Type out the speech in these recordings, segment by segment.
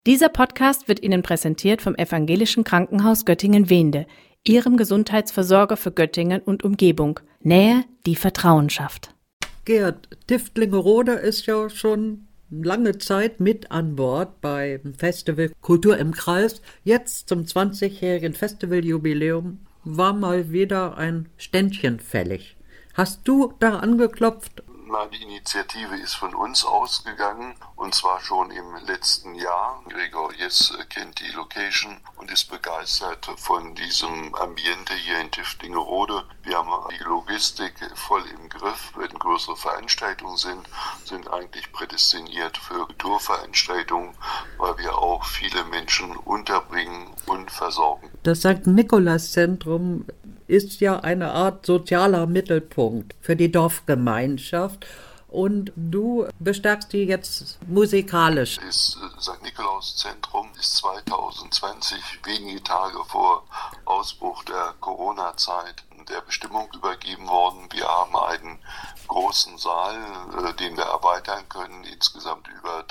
Dieser Podcast wird Ihnen präsentiert vom Evangelischen Krankenhaus Göttingen-Wehnde, Ihrem Gesundheitsversorger für Göttingen und Umgebung. Nähe, die Vertrauen schafft. Gerd, Tiftlingerode ist ja schon lange Zeit mit an Bord beim Festival Kultur im Kreis. Jetzt zum 20-jährigen Festivaljubiläum war mal wieder ein Ständchen fällig. Hast du da angeklopft? Die Initiative ist von uns ausgegangen, und zwar schon im letzten Jahr. Gregor Jess kennt die Location und ist begeistert von diesem Ambiente hier in Tiftlingerode. Wir haben die Logistik voll im Griff. Wenn größere Veranstaltungen sind eigentlich prädestiniert für Kulturveranstaltungen, weil wir auch viele Menschen unterbringen und versorgen. Das St. Nikolaus-Zentrum ist ja eine Art sozialer Mittelpunkt für die Dorfgemeinschaft und du bestärkst die jetzt musikalisch. Das St. Nikolaus-Zentrum ist 2020, wenige Tage vor Ausbruch der Corona-Zeit, der Bestimmung übergeben worden. Wir haben einen großen Saal, den wir erweitern können, insgesamt über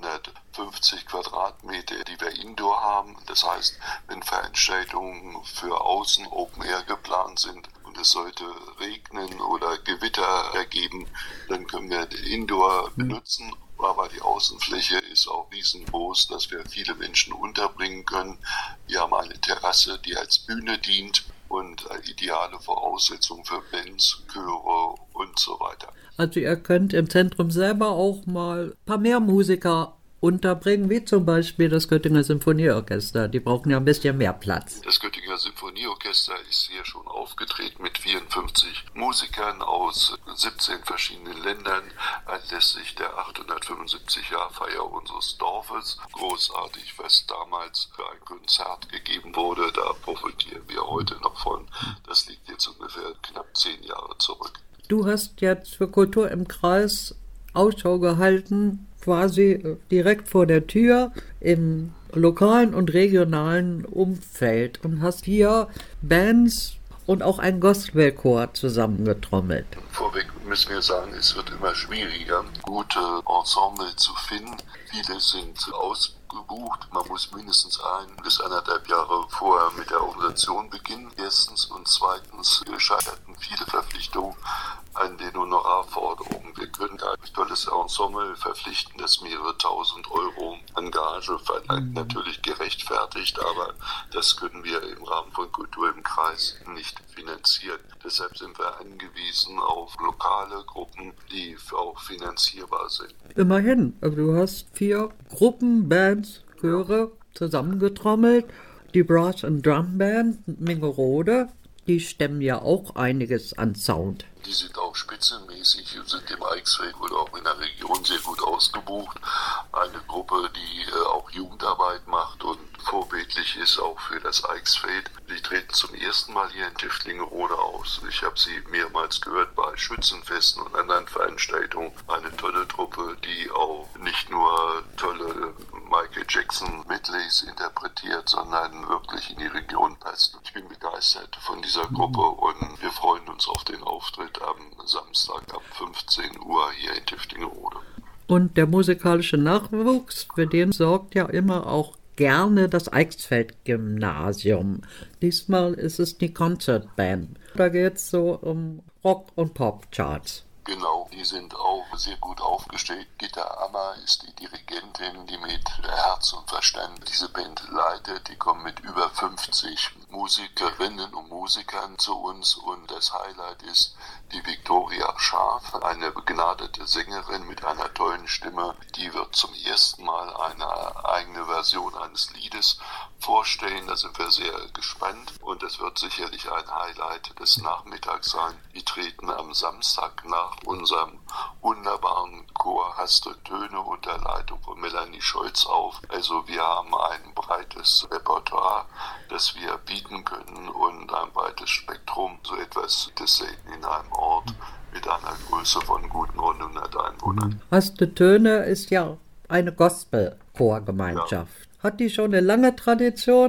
350 Quadratmeter, die wir indoor haben. Das heißt, wenn Veranstaltungen für außen Open Air geplant sind und es sollte regnen oder Gewitter ergeben, dann können wir Indoor benutzen. Aber die Außenfläche ist auch riesengroß, dass wir viele Menschen unterbringen können. Wir haben eine Terrasse, die als Bühne dient und ideale Voraussetzungen für Bands, Chöre und so weiter. Also ihr könnt im Zentrum selber auch mal ein paar mehr Musiker unterbringen, wie zum Beispiel das Göttinger Symphonieorchester. Die brauchen ja ein bisschen mehr Platz. Das Göttinger Symphonieorchester ist hier schon aufgetreten mit 54 Musikern aus 17 verschiedenen Ländern anlässlich der 875-Jahr-Feier unseres Dorfes. Großartig, was damals für ein Konzert gegeben wurde, da profitieren wir heute noch von. Das liegt jetzt ungefähr knapp 10 Jahre zurück. Du hast jetzt für Kultur im Kreis Ausschau gehalten, quasi direkt vor der Tür im lokalen und regionalen Umfeld und hast hier Bands und auch einen Gospelchor zusammengetrommelt. Vorweg müssen wir sagen, es wird immer schwieriger, gute Ensemble zu finden. Viele sind ausgebucht. Man muss mindestens 1 bis 1,5 Jahre vorher mit der Organisation beginnen. Erstens und zweitens scheiterten viele Verpflichtungen an den Honorarforderungen. Wir können ein tolles Ensemble verpflichten, das mehrere tausend Euro an Gage verlangt. Natürlich gerechtfertigt, aber das können wir im Rahmen von Kultur im Kreis nicht finanzieren. Deshalb sind wir angewiesen auf lokale Gruppen, die auch finanzierbar sind. Immerhin, also du hast 4 Gruppen, Bands, Chöre zusammengetrommelt. Die Brass and Drum Band Mingerode, die stemmen ja auch einiges an Sound. Die sind auch spitzenmäßig und sind im Eichsfeld oder auch in der Region sehr gut ausgebucht. Eine Gruppe, die auch Jugendarbeit macht und vorbildlich ist auch für das Eichsfeld. Die treten zum ersten Mal hier in Tiftlingerode aus. Ich habe sie mehrmals gehört bei Schützenfesten und anderen Veranstaltungen. Eine tolle Truppe, die auch nicht nur tolle Michael Jackson Medleys interpretiert, sondern wirklich in die Region passt. Ich bin begeistert von dieser Gruppe und wir freuen uns auf den Auftritt am Samstag ab 15 Uhr hier in Tiftlingerode. Und der musikalische Nachwuchs, für den sorgt ja immer auch gerne das Eichsfeld-Gymnasium. Diesmal ist es die Concertband. Da geht es so um Rock- und Pop-Charts. Genau, die sind auch sehr gut aufgestellt. Gitta Ammer ist die Dirigentin, die mit Herz und Verstand diese Band leitet. Die kommen mit über 50 Musikerinnen und Musikern zu uns und das Highlight ist die Viktoria Scharf, eine begnadete Sängerin mit einer tollen Stimme. Die wird zum ersten Mal eine eigene Version eines Liedes vorstellen. Da sind wir sehr gespannt und das wird sicherlich ein Highlight des Nachmittags sein. Die treten am Samstag nach unserem wunderbaren Chor Hastre Töne unter Leitung von Melanie Scholz auf. Also wir haben ein breites Repertoire, das wir bieten können und ein breites Spektrum, so etwas das selten in einem Ort mit einer Größe von gut 900 Einwohnern. Hastre Töne ist ja eine Gospel-Chorgemeinschaft. Ja. Hat die schon eine lange Tradition?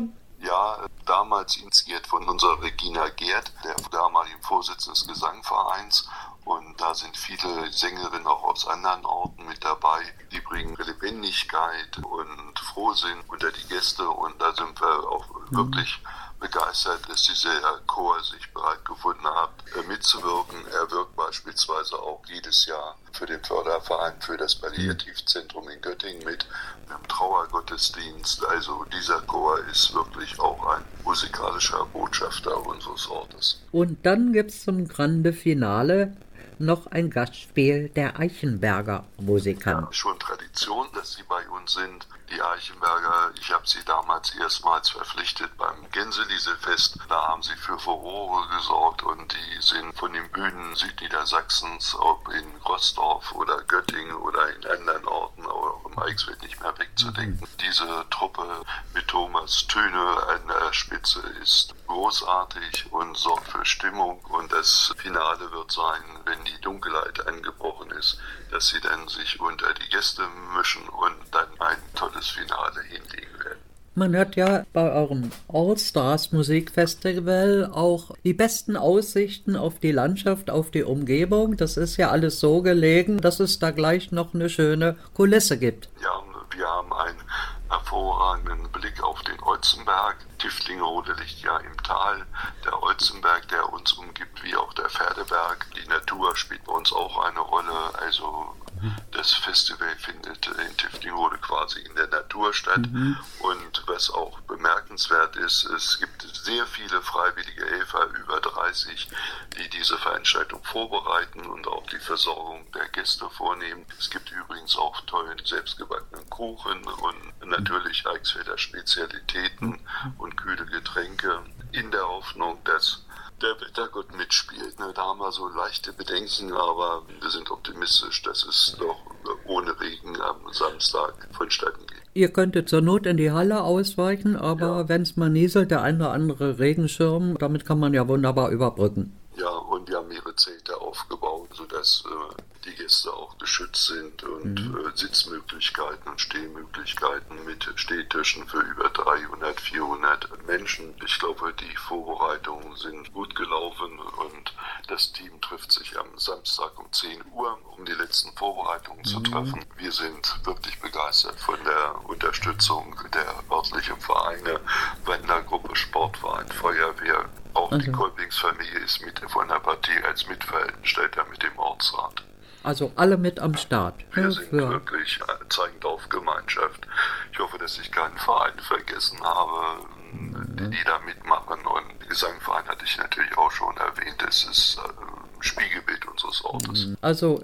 Ja, damals initiiert von unserer Regina Gerd, der damaligen Vorsitzenden des Gesangvereins. Und da sind viele Sängerinnen auch aus anderen Orten mit dabei. Die bringen Lebendigkeit und Frohsinn unter die Gäste. Und da sind wir auch wirklich begeistert, dass dieser Chor sich bereit gefunden hat, mitzuwirken. Er wirkt beispielsweise auch jedes Jahr für den Förderverein für das Palliativzentrum in Göttingen mit einem Trauergottesdienst. Also dieser Chor ist wirklich auch ein musikalischer Botschafter unseres Ortes. Und dann gibt es zum Grande Finale noch ein Gastspiel der Eichenberger Musikanten. Ja, schon Tradition, dass sie bei uns sind. Die Eichenberger, ich habe sie damals erstmals verpflichtet beim Gänselisefest. Da haben sie für Furore gesorgt und die sind von den Bühnen Südniedersachsens, ob in Roßdorf oder Göttingen oder in anderen Orten, auch im Eichsfeld nicht mehr wegzudenken. Diese Truppe mit Thomas Thüne an der Spitze ist großartig und sorgt für Stimmung. Und das Finale wird sein, wenn die Dunkelheit angebrochen ist, dass sie dann sich unter die Gäste mischen und dann ein tolles Finale hinlegen werden. Man hat ja bei eurem All-Stars Musikfestival auch die besten Aussichten auf die Landschaft, auf die Umgebung. Das ist ja alles so gelegen, dass es da gleich noch eine schöne Kulisse gibt. Ja, wir haben einen hervorragenden Blick auf den Olzenberg. Tiftlingerode liegt ja im Tal. Der Olzenberg, der uns umgibt, wie auch der Pferdeberg. Die Natur spielt bei uns auch eine Rolle. Also das Festival findet in Tiftlingerode quasi in der Natur statt. Und was auch bemerkenswert ist, es gibt sehr viele freiwillige Helfer, über 30, die diese Veranstaltung vorbereiten und auch die Versorgung der Gäste vornehmen. Es gibt übrigens auch tollen selbstgebackenen Kuchen und natürlich Eichsfelder Spezialitäten und kühle Getränke, in der Hoffnung, dass der Wettergott mitspielt. Da haben wir so leichte Bedenken, aber wir sind optimistisch, dass es doch ohne Regen am Samstag vonstatten geht. Ihr könntet zur Not in die Halle ausweichen, aber wenn es mal nieselt, der eine oder andere Regenschirm, damit kann man ja wunderbar überbrücken. Ja, und wir haben ihre Zelte aufgebaut, sodass die Gäste auch geschützt sind und Sitzmöglichkeiten und Stehmöglichkeiten mit Stehtischen für über 300, 400 Menschen. Ich glaube, die Vorbereitungen sind gut gelaufen und das Team trifft sich am Samstag um 10 Uhr, um die letzten Vorbereitungen zu treffen. Wir sind wirklich begeistert von der Unterstützung der örtlichen Vereine, Wandergruppe, Sportverein, Feuerwehr. Auch die Kolbingsfamilie ist mit von der Partie als Mitveranstalter mit dem Ortsrat. Also alle mit am Start. Wir sind wirklich zeigend auf Gemeinschaft. Ich hoffe, dass ich keinen Verein vergessen habe, die da mitmachen. Und den Gesangverein hatte ich natürlich auch schon erwähnt. Es ist Spiegelbild unseres Ortes. Also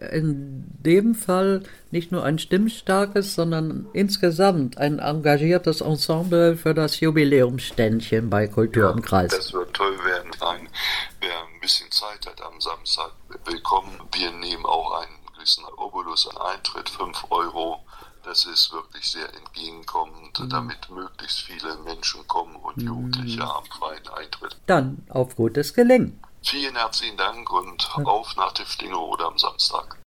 in dem Fall nicht nur ein stimmstarkes, sondern insgesamt ein engagiertes Ensemble für das Jubiläumsständchen bei Kultur im Kreis. Das wird toll werden. Wer ein bisschen Zeit hat am Samstag, willkommen. Wir nehmen auch einen gewissen Obolus an Eintritt, 5 €. Das ist wirklich sehr entgegenkommend, damit möglichst viele Menschen kommen und Jugendliche haben freien Eintritt. Dann auf gutes Gelingen. Vielen herzlichen Dank und auf nach Tiftlingerode am Samstag.